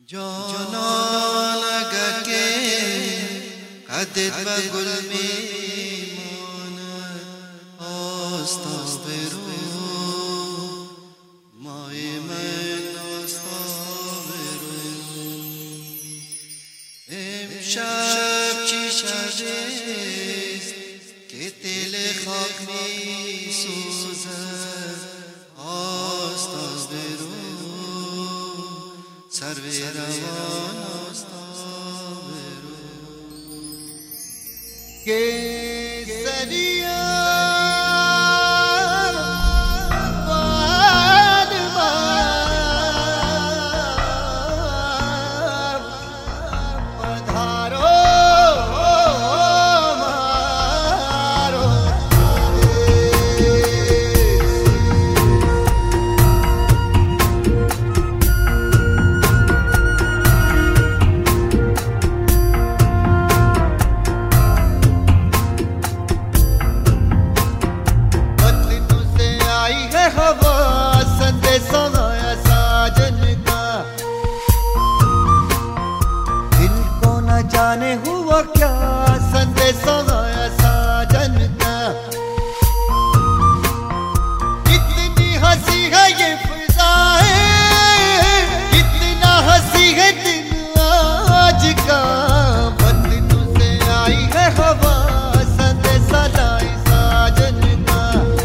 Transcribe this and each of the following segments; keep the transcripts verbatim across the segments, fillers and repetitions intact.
जाना लगा के कदर बगुल में मान आस्तागफिरू माए मैं आस्तागफिरू امشب چی شبیست که دل خاک می سوزد آستاگفیرو سرو روان آستاگفیرو केसरिया जाने हुआ क्या संदेशा आया साजन का कितनी हंसी है ये फिजाएं कितना हंसी है दिन आज का बदनों से आई है हवा संदेशा लाई साजन का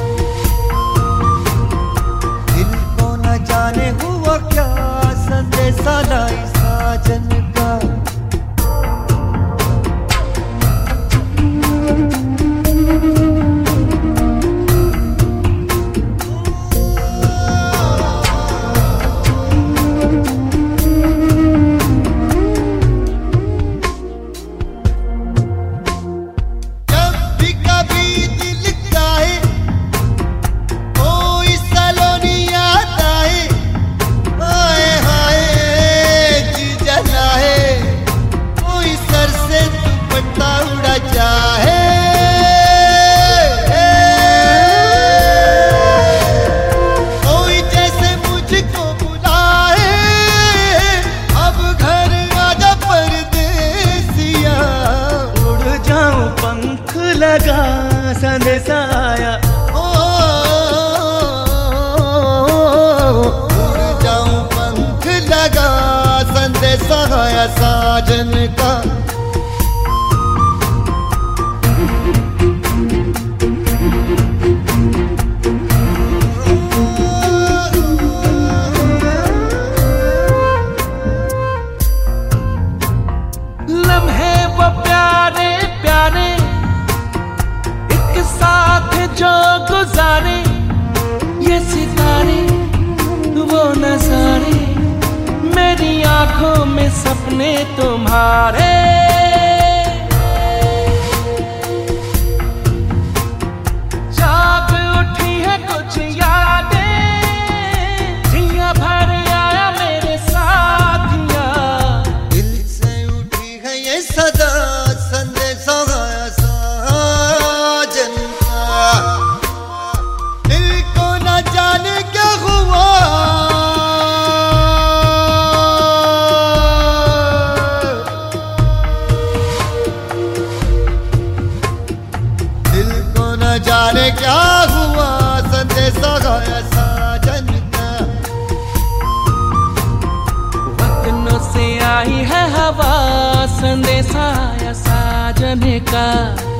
दिल को न जाने हुआ क्या संदेशा लाई साजन का कोई जैसे मुझको बुलाए अब घर आजा परदेसिया उड़ जाऊं पंख लगा संदेशा आया उड़ जाऊं पंख लगा संदेशा आया साजन का लम्हे वो प्यारे प्यारे एक साथ जो गुजारे ये सितारे वो नजारे मेरी आंखों में सपने तुम्हारे जाग उठी है कुछ यादें जिया भर आया मेरे साथिया दिल से उठी है ये सदा संदेशा आया साजन का दिल को न जाने क्या हुआ दिल को न जाने क्या हुआ संदेशा आया साजन का वतनों से आई है हवा संदेशा आया साजन का।